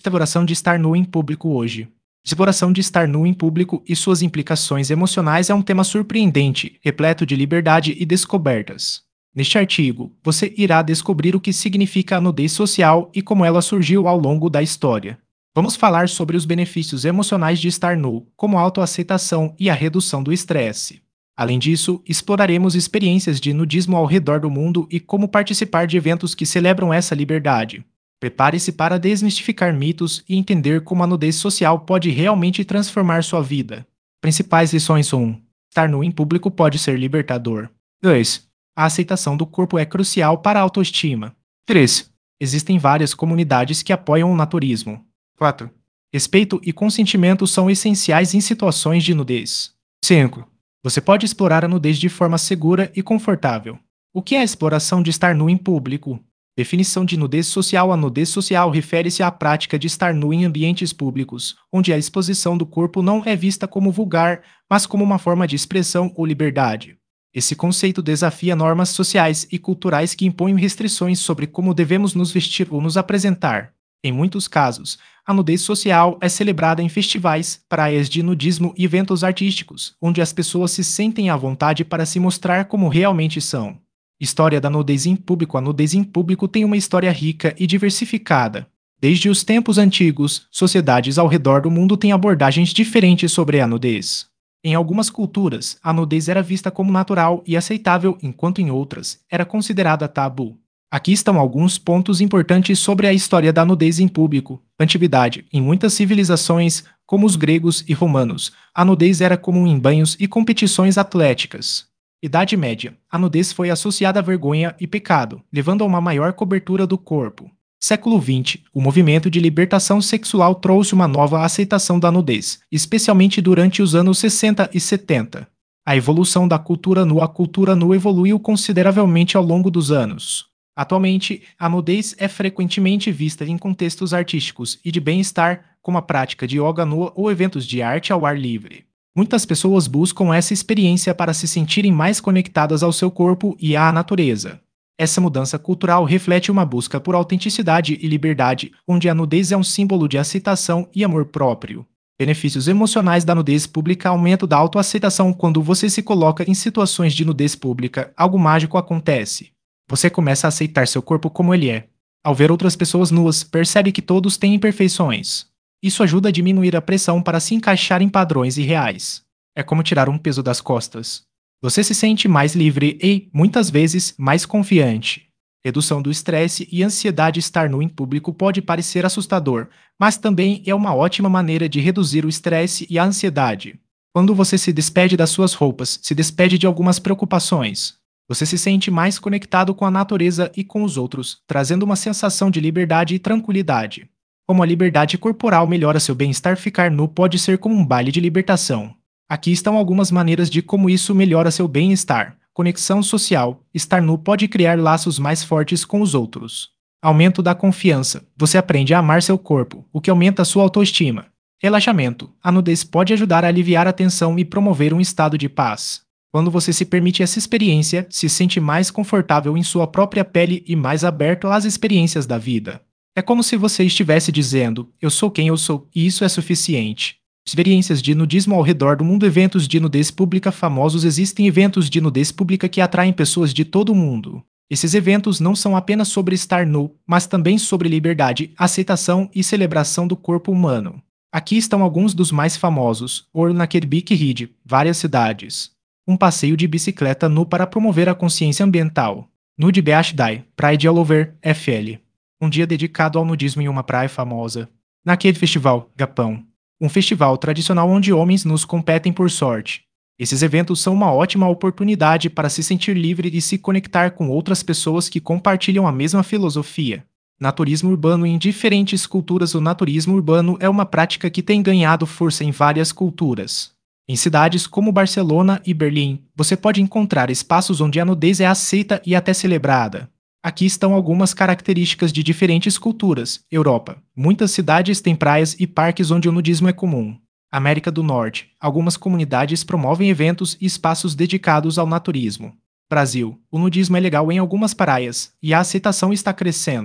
Exploração de estar nu em público hoje. Exploração de estar nu em público e suas implicações emocionais é um tema surpreendente, repleto de liberdade e descobertas. Neste artigo, você irá descobrir o que significa a nudez social e como ela surgiu ao longo da história. Vamos falar sobre os benefícios emocionais de estar nu, como a autoaceitação e a redução do estresse. Além disso, exploraremos experiências de nudismo ao redor do mundo e como participar de eventos que celebram essa liberdade. Prepare-se para desmistificar mitos e entender como a nudez social pode realmente transformar sua vida. Principais lições 1. Estar nu em público pode ser libertador. 2. A aceitação do corpo é crucial para a autoestima. 3. Existem várias comunidades que apoiam o naturismo. 4. Respeito e consentimento são essenciais em situações de nudez. 5. Você pode explorar a nudez de forma segura e confortável. O que é a exploração de estar nu em público? Definição de nudez social. A nudez social refere-se à prática de estar nu em ambientes públicos, onde a exposição do corpo não é vista como vulgar, mas como uma forma de expressão ou liberdade. Esse conceito desafia normas sociais e culturais que impõem restrições sobre como devemos nos vestir ou nos apresentar. Em muitos casos, a nudez social é celebrada em festivais, praias de nudismo e eventos artísticos, onde as pessoas se sentem à vontade para se mostrar como realmente são. História da nudez em público. A nudez em público tem uma história rica e diversificada. Desde os tempos antigos, sociedades ao redor do mundo têm abordagens diferentes sobre a nudez. Em algumas culturas, a nudez era vista como natural e aceitável, enquanto em outras, era considerada tabu. Aqui estão alguns pontos importantes sobre a história da nudez em público. Antiguidade. Em muitas civilizações, como os gregos e romanos, a nudez era comum em banhos e competições atléticas. Idade Média. A nudez foi associada à vergonha e pecado, levando a uma maior cobertura do corpo. Século XX. O movimento de libertação sexual trouxe uma nova aceitação da nudez, especialmente durante os anos 60 e 70. A evolução da cultura nu. A cultura nu evoluiu consideravelmente ao longo dos anos. Atualmente, a nudez é frequentemente vista em contextos artísticos e de bem-estar, como a prática de yoga nua ou eventos de arte ao ar livre. Muitas pessoas buscam essa experiência para se sentirem mais conectadas ao seu corpo e à natureza. Essa mudança cultural reflete uma busca por autenticidade e liberdade, onde a nudez é um símbolo de aceitação e amor próprio. Benefícios emocionais da nudez pública. Aumento da autoaceitação. Quando você se coloca em situações de nudez pública, algo mágico acontece. Você começa a aceitar seu corpo como ele é. Ao ver outras pessoas nuas, percebe que todos têm imperfeições. Isso ajuda a diminuir a pressão para se encaixar em padrões irreais. É como tirar um peso das costas. Você se sente mais livre e, muitas vezes, mais confiante. Redução do estresse e ansiedade. Estar nu em público pode parecer assustador, mas também é uma ótima maneira de reduzir o estresse e a ansiedade. Quando você se despede das suas roupas, se despede de algumas preocupações. Você se sente mais conectado com a natureza e com os outros, trazendo uma sensação de liberdade e tranquilidade. Como a liberdade corporal melhora seu bem-estar. Ficar nu pode ser como um baile de libertação. Aqui estão algumas maneiras de como isso melhora seu bem-estar. Conexão social. Estar nu pode criar laços mais fortes com os outros. Aumento da confiança. Você aprende a amar seu corpo, o que aumenta sua autoestima. Relaxamento. A nudez pode ajudar a aliviar a tensão e promover um estado de paz. Quando você se permite essa experiência, se sente mais confortável em sua própria pele e mais aberto às experiências da vida. É como se você estivesse dizendo, eu sou quem eu sou, e isso é suficiente. Experiências de nudismo ao redor do mundo. Eventos de nudez pública famosos. Existem eventos de nudez pública que atraem pessoas de todo o mundo. Esses eventos não são apenas sobre estar nu, mas também sobre liberdade, aceitação e celebração do corpo humano. Aqui estão alguns dos mais famosos. Ornaquerbic Ridge, várias cidades. Um passeio de bicicleta nu para promover a consciência ambiental. Nude Beach Day, Praia de Alover, FL. Um dia dedicado ao nudismo em uma praia famosa. Naked Festival, Japão. Um festival tradicional onde homens nus competem por sorte. Esses eventos são uma ótima oportunidade para se sentir livre e se conectar com outras pessoas que compartilham a mesma filosofia. Naturismo urbano. Em diferentes culturas, o naturismo urbano é uma prática que tem ganhado força em várias culturas. Em cidades como Barcelona e Berlim, você pode encontrar espaços onde a nudez é aceita e até celebrada. Aqui estão algumas características de diferentes culturas. Europa. Muitas cidades têm praias e parques onde o nudismo é comum. América do Norte. Algumas comunidades promovem eventos e espaços dedicados ao naturismo. Brasil. O nudismo é legal em algumas praias, e a aceitação está crescendo.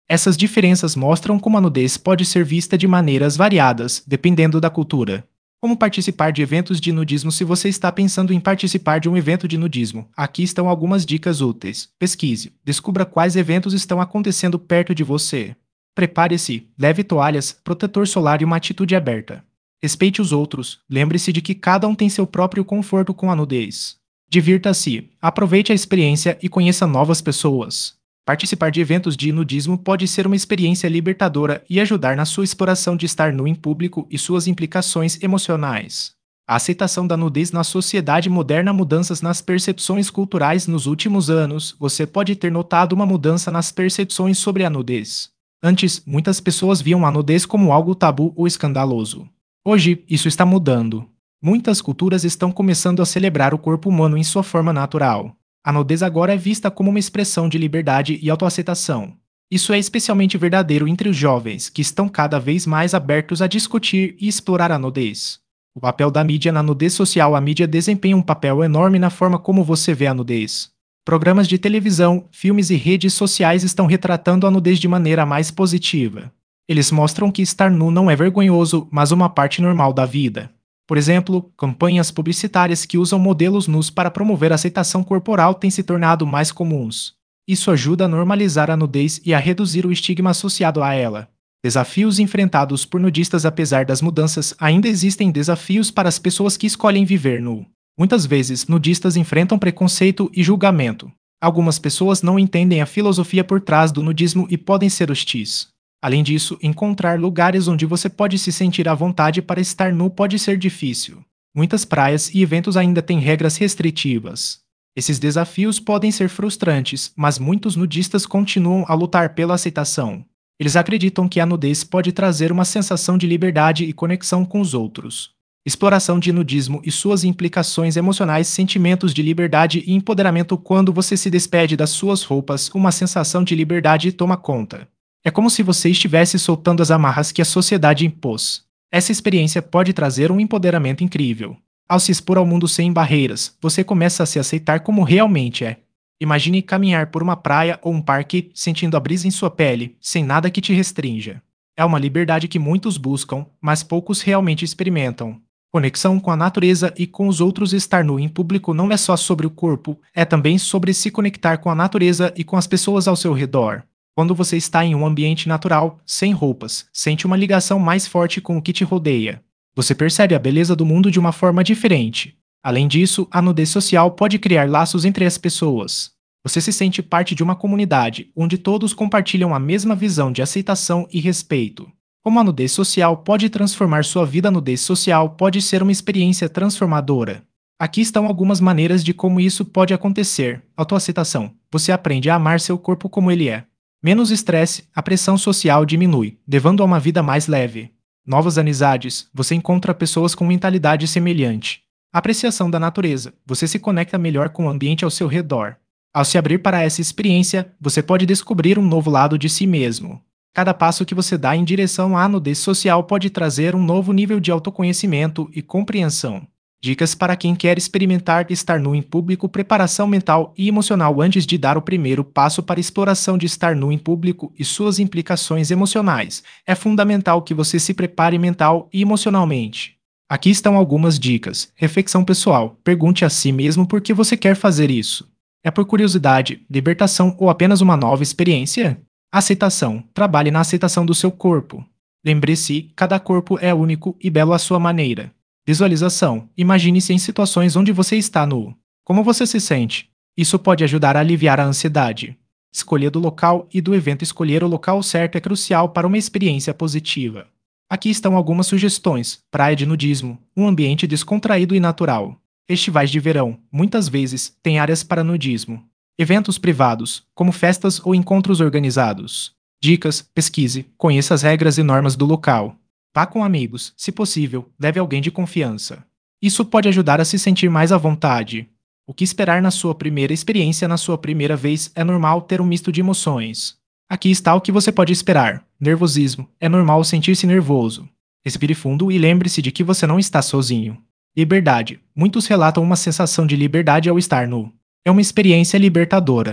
Essas diferenças mostram como a nudez pode ser vista de maneiras variadas, dependendo da cultura. Como participar de eventos de nudismo se você está pensando em participar de um evento de nudismo? Aqui estão algumas dicas úteis. Pesquise. Descubra quais eventos estão acontecendo perto de você. Prepare-se. Leve toalhas, protetor solar e uma atitude aberta. Respeite os outros. Lembre-se de que cada um tem seu próprio conforto com a nudez. Divirta-se. Aproveite a experiência e conheça novas pessoas. Participar de eventos de nudismo pode ser uma experiência libertadora e ajudar na sua exploração de estar nu em público e suas implicações emocionais. A aceitação da nudez na sociedade moderna, mudanças nas percepções culturais nos últimos anos, você pode ter notado uma mudança nas percepções sobre a nudez. Antes, muitas pessoas viam a nudez como algo tabu ou escandaloso. Hoje, isso está mudando. Muitas culturas estão começando a celebrar o corpo humano em sua forma natural. A nudez agora é vista como uma expressão de liberdade e autoaceitação. Isso é especialmente verdadeiro entre os jovens, que estão cada vez mais abertos a discutir e explorar a nudez. O papel da mídia na nudez social. A mídia desempenha um papel enorme na forma como você vê a nudez. Programas de televisão, filmes e redes sociais estão retratando a nudez de maneira mais positiva. Eles mostram que estar nu não é vergonhoso, mas uma parte normal da vida. Por exemplo, campanhas publicitárias que usam modelos nus para promover a aceitação corporal têm se tornado mais comuns. Isso ajuda a normalizar a nudez e a reduzir o estigma associado a ela. Desafios enfrentados por nudistas. Apesar das mudanças, ainda existem desafios para as pessoas que escolhem viver nu. Muitas vezes, nudistas enfrentam preconceito e julgamento. Algumas pessoas não entendem a filosofia por trás do nudismo e podem ser hostis. Além disso, encontrar lugares onde você pode se sentir à vontade para estar nu pode ser difícil. Muitas praias e eventos ainda têm regras restritivas. Esses desafios podem ser frustrantes, mas muitos nudistas continuam a lutar pela aceitação. Eles acreditam que a nudez pode trazer uma sensação de liberdade e conexão com os outros. Exploração de nudismo e suas implicações emocionais. Sentimentos de liberdade e empoderamento. Quando você se despede das suas roupas, uma sensação de liberdade toma conta. É como se você estivesse soltando as amarras que a sociedade impôs. Essa experiência pode trazer um empoderamento incrível. Ao se expor ao mundo sem barreiras, você começa a se aceitar como realmente é. Imagine caminhar por uma praia ou um parque sentindo a brisa em sua pele, sem nada que te restrinja. É uma liberdade que muitos buscam, mas poucos realmente experimentam. Conexão com a natureza e com os outros. Estar nu em público não é só sobre o corpo, é também sobre se conectar com a natureza e com as pessoas ao seu redor. Quando você está em um ambiente natural, sem roupas, sente uma ligação mais forte com o que te rodeia. Você percebe a beleza do mundo de uma forma diferente. Além disso, a nudez social pode criar laços entre as pessoas. Você se sente parte de uma comunidade, onde todos compartilham a mesma visão de aceitação e respeito. Como a nudez social pode transformar sua vida? A nudez social pode ser uma experiência transformadora. Aqui estão algumas maneiras de como isso pode acontecer. Autoaceitação. Você aprende a amar seu corpo como ele é. Menos estresse, a pressão social diminui, levando a uma vida mais leve. Novas amizades, você encontra pessoas com mentalidade semelhante. Apreciação da natureza, você se conecta melhor com o ambiente ao seu redor. Ao se abrir para essa experiência, você pode descobrir um novo lado de si mesmo. Cada passo que você dá em direção à nudez social pode trazer um novo nível de autoconhecimento e compreensão. Dicas para quem quer experimentar estar nu em público. Preparação mental e emocional. Antes de dar o primeiro passo para a exploração de estar nu em público e suas implicações emocionais, é fundamental que você se prepare mental e emocionalmente. Aqui estão algumas dicas. Reflexão pessoal. Pergunte a si mesmo por que você quer fazer isso. É por curiosidade, libertação ou apenas uma nova experiência? Aceitação. Trabalhe na aceitação do seu corpo. Lembre-se, cada corpo é único e belo à sua maneira. Visualização. Imagine-se em situações onde você está nu. Como você se sente? Isso pode ajudar a aliviar a ansiedade. Escolha do local e do evento. Escolher o local certo é crucial para uma experiência positiva. Aqui estão algumas sugestões. Praia de nudismo. Um ambiente descontraído e natural. Festivais de verão. Muitas vezes, tem áreas para nudismo. Eventos privados, como festas ou encontros organizados. Dicas. Pesquise. Conheça as regras e normas do local. Vá com amigos, se possível, leve alguém de confiança. Isso pode ajudar a se sentir mais à vontade. O que esperar na sua primeira experiência? Na sua primeira vez, é normal ter um misto de emoções. Aqui está o que você pode esperar. Nervosismo. É normal sentir-se nervoso. Respire fundo e lembre-se de que você não está sozinho. Liberdade. Muitos relatam uma sensação de liberdade ao estar nu. É uma experiência libertadora.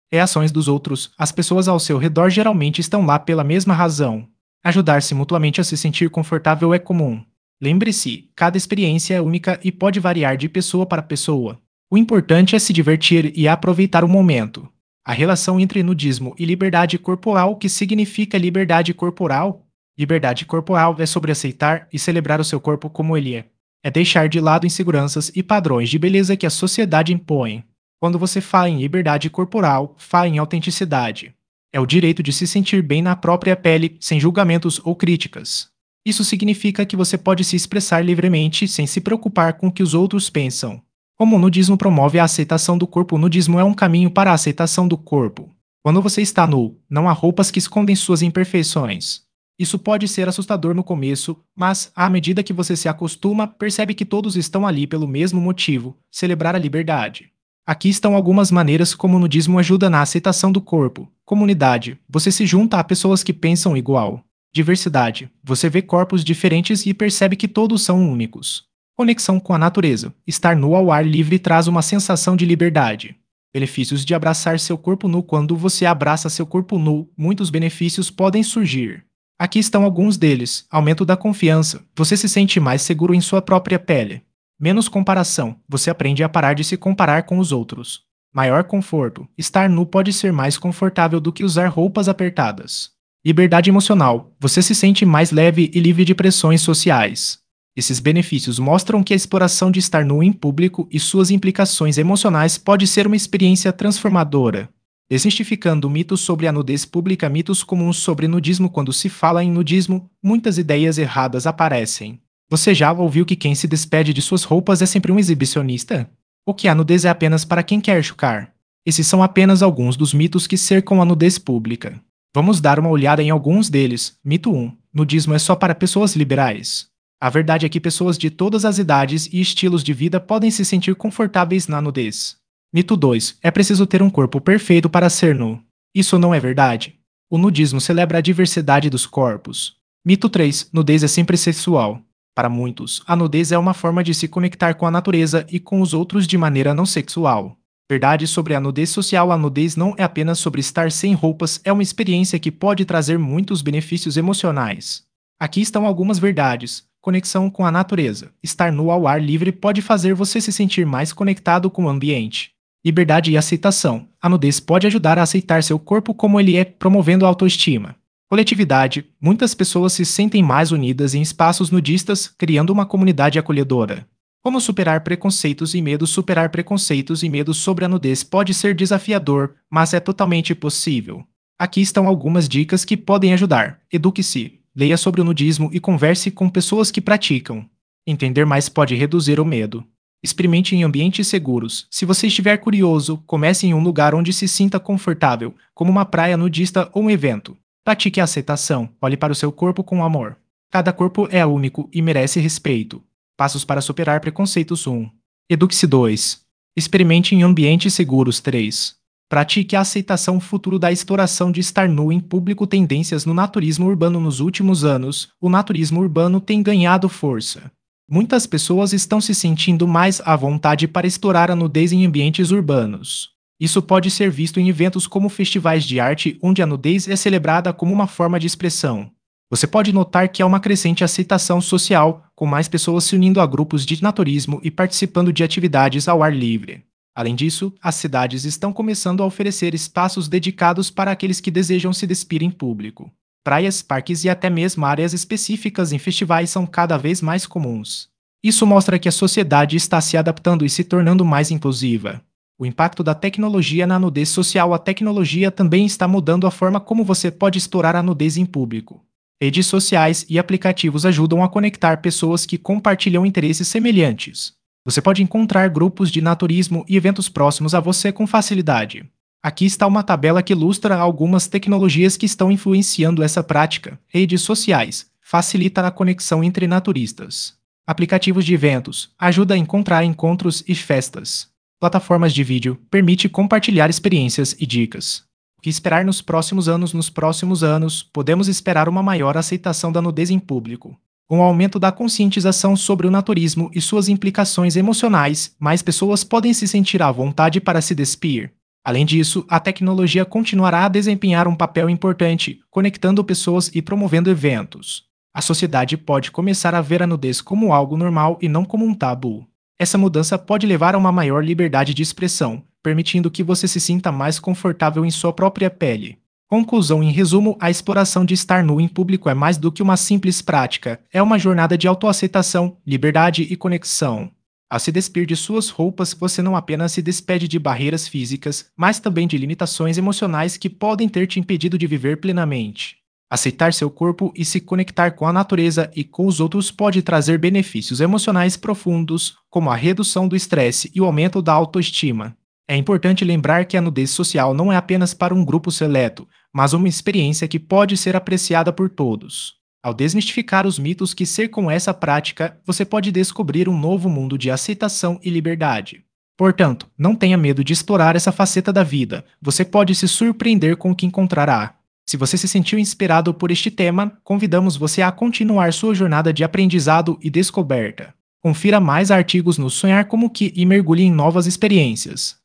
Reações dos outros. As pessoas ao seu redor geralmente estão lá pela mesma razão. Ajudar-se mutuamente a se sentir confortável é comum. Lembre-se, cada experiência é única e pode variar de pessoa para pessoa. O importante é se divertir e aproveitar o momento. A relação entre nudismo e liberdade corporal. O que significa liberdade corporal? Liberdade corporal é sobre aceitar e celebrar o seu corpo como ele é. É deixar de lado inseguranças e padrões de beleza que a sociedade impõe. Quando você fala em liberdade corporal, fala em autenticidade. É o direito de se sentir bem na própria pele, sem julgamentos ou críticas. Isso significa que você pode se expressar livremente sem se preocupar com o que os outros pensam. Como o nudismo promove a aceitação do corpo, o nudismo é um caminho para a aceitação do corpo. Quando você está nu, não há roupas que escondem suas imperfeições. Isso pode ser assustador no começo, mas, à medida que você se acostuma, percebe que todos estão ali pelo mesmo motivo: celebrar a liberdade. Aqui estão algumas maneiras como o nudismo ajuda na aceitação do corpo. Comunidade. Você se junta a pessoas que pensam igual. Diversidade. Você vê corpos diferentes e percebe que todos são únicos. Conexão com a natureza. Estar nu ao ar livre traz uma sensação de liberdade. Benefícios de abraçar seu corpo nu. Quando você abraça seu corpo nu, muitos benefícios podem surgir. Aqui estão alguns deles. Aumento da confiança. Você se sente mais seguro em sua própria pele. Menos comparação. Você aprende a parar de se comparar com os outros. Maior conforto. Estar nu pode ser mais confortável do que usar roupas apertadas. Liberdade emocional. Você se sente mais leve e livre de pressões sociais. Esses benefícios mostram que a exploração de estar nu em público e suas implicações emocionais pode ser uma experiência transformadora. Desmistificando mitos sobre a nudez pública. Mitos comuns sobre nudismo. Quando se fala em nudismo, muitas ideias erradas aparecem. Você já ouviu que quem se despede de suas roupas é sempre um exibicionista? Ou que a nudez é apenas para quem quer chocar? Esses são apenas alguns dos mitos que cercam a nudez pública. Vamos dar uma olhada em alguns deles. Mito 1. Nudismo é só para pessoas liberais. A verdade é que pessoas de todas as idades e estilos de vida podem se sentir confortáveis na nudez. Mito 2. É preciso ter um corpo perfeito para ser nu. Isso não é verdade. O nudismo celebra a diversidade dos corpos. Mito 3. Nudez é sempre sexual. Para muitos, a nudez é uma forma de se conectar com a natureza e com os outros de maneira não sexual. Verdade sobre a nudez social. A nudez não é apenas sobre estar sem roupas, é uma experiência que pode trazer muitos benefícios emocionais. Aqui estão algumas verdades. Conexão com a natureza. Estar nu ao ar livre pode fazer você se sentir mais conectado com o ambiente. Liberdade e aceitação. A nudez pode ajudar a aceitar seu corpo como ele é, promovendo a autoestima. Coletividade. Muitas pessoas se sentem mais unidas em espaços nudistas, criando uma comunidade acolhedora. Como superar preconceitos e medos? Superar preconceitos e medos sobre a nudez pode ser desafiador, mas é totalmente possível. Aqui estão algumas dicas que podem ajudar. Eduque-se. Leia sobre o nudismo e converse com pessoas que praticam. Entender mais pode reduzir o medo. Experimente em ambientes seguros. Se você estiver curioso, comece em um lugar onde se sinta confortável, como uma praia nudista ou um evento. Pratique a aceitação. Olhe para o seu corpo com amor. Cada corpo é único e merece respeito. Passos para superar preconceitos. 1. Eduque-se. 2. Experimente em ambientes seguros. 3. Pratique a aceitação. Futuro da exploração de estar nu em público. Tendências no naturismo urbano. Nos últimos anos, o naturismo urbano tem ganhado força. Muitas pessoas estão se sentindo mais à vontade para explorar a nudez em ambientes urbanos. Isso pode ser visto em eventos como festivais de arte, onde a nudez é celebrada como uma forma de expressão. Você pode notar que há uma crescente aceitação social, com mais pessoas se unindo a grupos de naturismo e participando de atividades ao ar livre. Além disso, as cidades estão começando a oferecer espaços dedicados para aqueles que desejam se despir em público. Praias, parques e até mesmo áreas específicas em festivais são cada vez mais comuns. Isso mostra que a sociedade está se adaptando e se tornando mais inclusiva. O impacto da tecnologia na nudez social. A tecnologia também está mudando a forma como você pode explorar a nudez em público. Redes sociais e aplicativos ajudam a conectar pessoas que compartilham interesses semelhantes. Você pode encontrar grupos de naturismo e eventos próximos a você com facilidade. Aqui está uma tabela que ilustra algumas tecnologias que estão influenciando essa prática. Redes sociais. Facilita a conexão entre naturistas. Aplicativos de eventos. Ajuda a encontrar encontros e festas. Plataformas de vídeo. Permite compartilhar experiências e dicas. O que esperar nos próximos anos? Nos próximos anos, podemos esperar uma maior aceitação da nudez em público. Com o aumento da conscientização sobre o naturismo e suas implicações emocionais, mais pessoas podem se sentir à vontade para se despir. Além disso, a tecnologia continuará a desempenhar um papel importante, conectando pessoas e promovendo eventos. A sociedade pode começar a ver a nudez como algo normal e não como um tabu. Essa mudança pode levar a uma maior liberdade de expressão, permitindo que você se sinta mais confortável em sua própria pele. Conclusão: em resumo, a exploração de estar nu em público é mais do que uma simples prática, é uma jornada de autoaceitação, liberdade e conexão. Ao se despir de suas roupas, você não apenas se despede de barreiras físicas, mas também de limitações emocionais que podem ter te impedido de viver plenamente. Aceitar seu corpo e se conectar com a natureza e com os outros pode trazer benefícios emocionais profundos, como a redução do estresse e o aumento da autoestima. É importante lembrar que a nudez social não é apenas para um grupo seleto, mas uma experiência que pode ser apreciada por todos. Ao desmistificar os mitos que cercam essa prática, você pode descobrir um novo mundo de aceitação e liberdade. Portanto, não tenha medo de explorar essa faceta da vida, você pode se surpreender com o que encontrará. Se você se sentiu inspirado por este tema, convidamos você a continuar sua jornada de aprendizado e descoberta. Confira mais artigos no Sonhar Como Que e mergulhe em novas experiências.